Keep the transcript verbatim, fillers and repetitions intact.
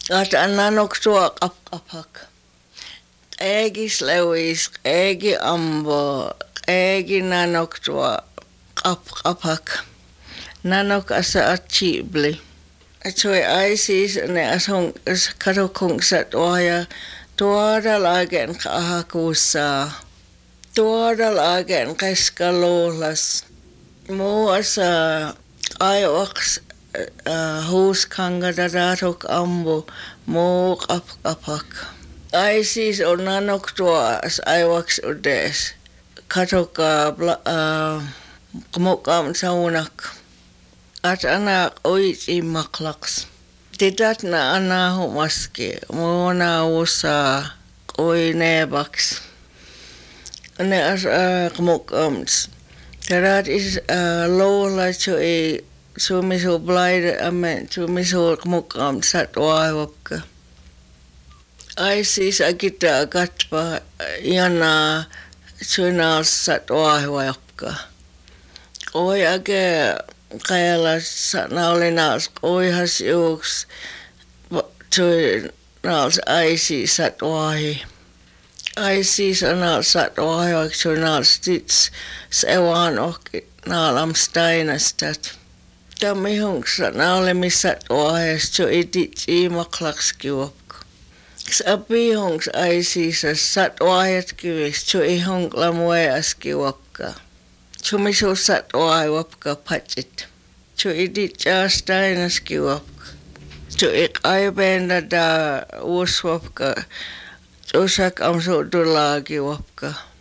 At ananok tua kap kapak. Egi slewis, egi ambo, egi nanok tua kap kapak. Nanok asa achibli. Atsoe aisis ne asong katokong sat waya. Tuada lagen kahakusa. Tuada lagen keskalolas. Mo asa aiwaks hus kanga dadatok ambo. Mo kap kapak. Aisis o nanok tua as aiwaks udes. Katoka uh, kamokam saunak. At anak oit I maklaks. Tidat na ana humaske. Mona usa oi nebaks. Ne as uh, kamokams. Tidat is uh, lola choi sumiso blaide amen sumiso kamokam satwa wapka. Aisis agita agatpa yana chunal satwa wapka. Oi age kaya sa naulinas oi has yuks to nals aisi satwahi aisi sanal satwahi to nals stits sewan ok nalam steinastat tammi hunks naulemi satwahi to edit I maklakskiwak sabi hunks aisi sa satwahi kiwis to I hunk lamwe askiwaka Chumiso sat oai wapka pachit. Chu idit jastainas ki wapka. Chu ik aibenda da us wapka. Chusak amso dulagi wapka.